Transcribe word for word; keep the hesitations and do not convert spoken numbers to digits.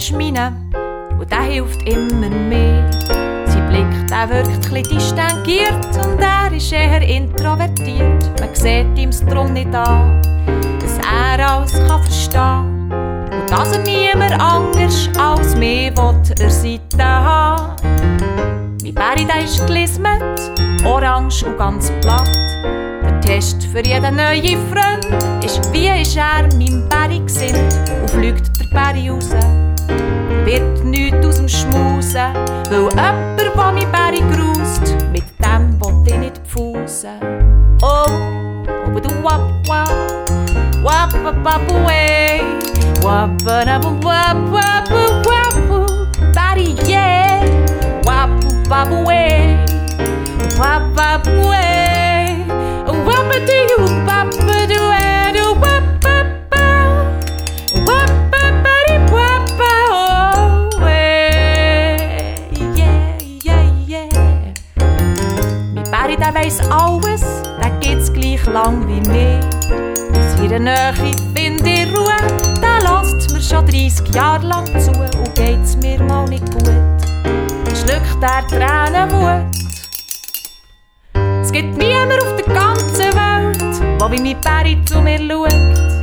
ist meine und der hilft immer mehr. Sein Blick, der wirkt chli distangiert und er ist eher introvertiert. Man sieht ihm's drum nicht an, dass er alles kann verstehen. Und dass er niemand anders als mich will er Seite haben. Mein Bäri, der ist gelismet, orange und ganz platt. Der Test für jeden neuen Freund ist, wie ist er meinem Bäri gesinnt. Und fliegt der Bäri raus, wird nichts aus dem Schmusen. Weil jemand, der mein Bäri grust, mit dem will ich nicht pfusen. Oh, oh, du wap wap, wap wap wap way, wap wap wap wap wap, Bäri yeah, wap wap way, wap wap way, wap do you wap do do wap wap wap bari wap way, yeah yeah yeah. Mein Bäri, der weiss alles, der gibt's gleich lang wie mir. In seiner Nähe find ich Ruhe, der lässt mir schon dreissig Jahre lang zu und geht's mir mal nicht gut. Schluckt er Tränenwut. Es gibt niemand auf der ganzen Welt, der wie mein Bäri zu mir schaut.